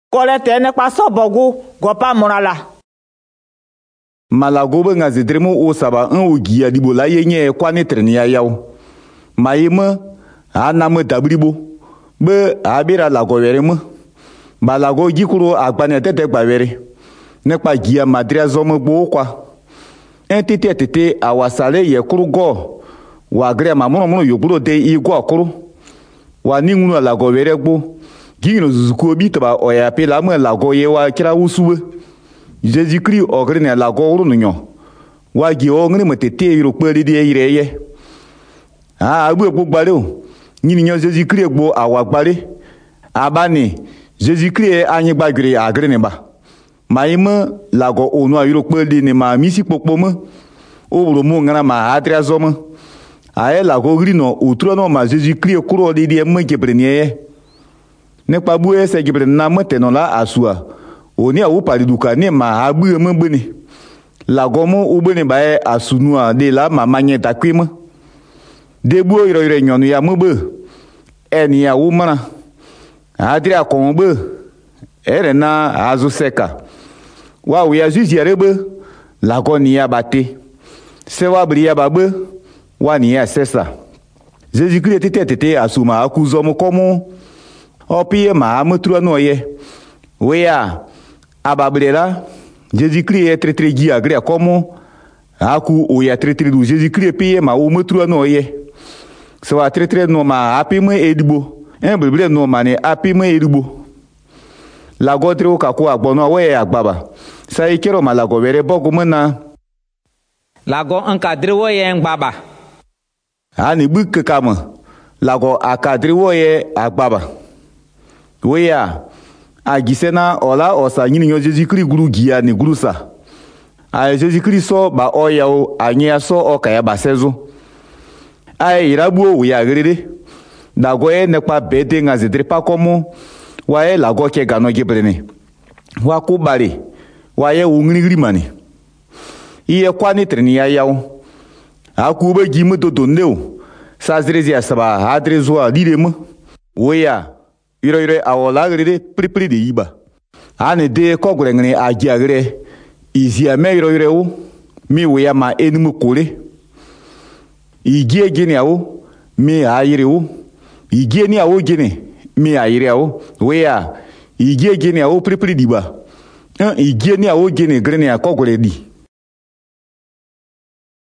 Kolete ne paso bogu gopa morala. Malago be nga zedremo o saba un o gia dibo la yenye kwani trenia yaw. Mayema anam dabribo be abira lago werema. Balago gikuro agbane tete gbawere. Ne pa gia madria zomo gbo kwa. Entite tete awasale ye kuru go. Wa gre mamono yoburo de igwo akuru. Wa ningunu lago were gbo. Gino zuzuko bitaba oya pe la mo lago ye wa kira usuwe. Jésus-Christ ogre lago uru nyo. Wa gi o ngre metete yiro peli di ireye. Abu egbo gbale o. Nyini nyo Jésus-Christ egbo awagbale. Abani Jésus-Christ anyi gbagire agre ne ba. Maime lago onu ayiro peli ni ma misi popomo. O mo ngana ma adria zomo. Aye lago grino utro no ma Jésus-Christ kuro di di emme kebreniye. Ne pa bue se gibre na mete no la asua. Oni a upari duka ne ma abu mbeni. La gomo ubeni bae asunua de la mamanye takwima. De buo iro nyonu ya mbe. Eni ya umana. Adria kombe. Ere na azu seka. Wa uya juzi rebe. La goni ya bate. Se wa bri ya babe. Wa ni ya sesa. Jésus-Christ tete asuma akuzomo komo. Opi ma amutrua no ye. Wea ababrera Jésus-Christ est très gi agre como aku o ya très du Jésus-Christ pie ma o mutrua no ye. So wa très no ma apime edibo. Bible no ma ne apime edibo. La godre o kako agbono we agbaba. Sa ikero ma la go were bogu mena. La go encadre wo ye ngbaba. Ani buke kama. La go akadre wo ye agbaba. Wea agisena ola osa nyini nyo Jésus-Christ guru gia ni guru sa. A Jésus-Christ so ba oya o anya so okaya ba sezo. Ai irabu o ya gerede. Dago e nekpa bede nga zedre pa komo. Wa e lago ke gano gebrene. Wa ku bari. Wa ye ungri mani. Iye kwani treni ya yawo. Aku be gimu do dondeo. Sa zrezi asaba adrezo alirema. Wea iro awola grede pripri de iba. Ane de kogure ngene agiagre. Izi ame iro o. Mi wea ma enimu kore. Igie gene awo. Mi ayire o. Igie ni awo gene. Mi ayire o. Wea. Igie gene awo pripri diba. Igie ni awo gene grene a kogure di.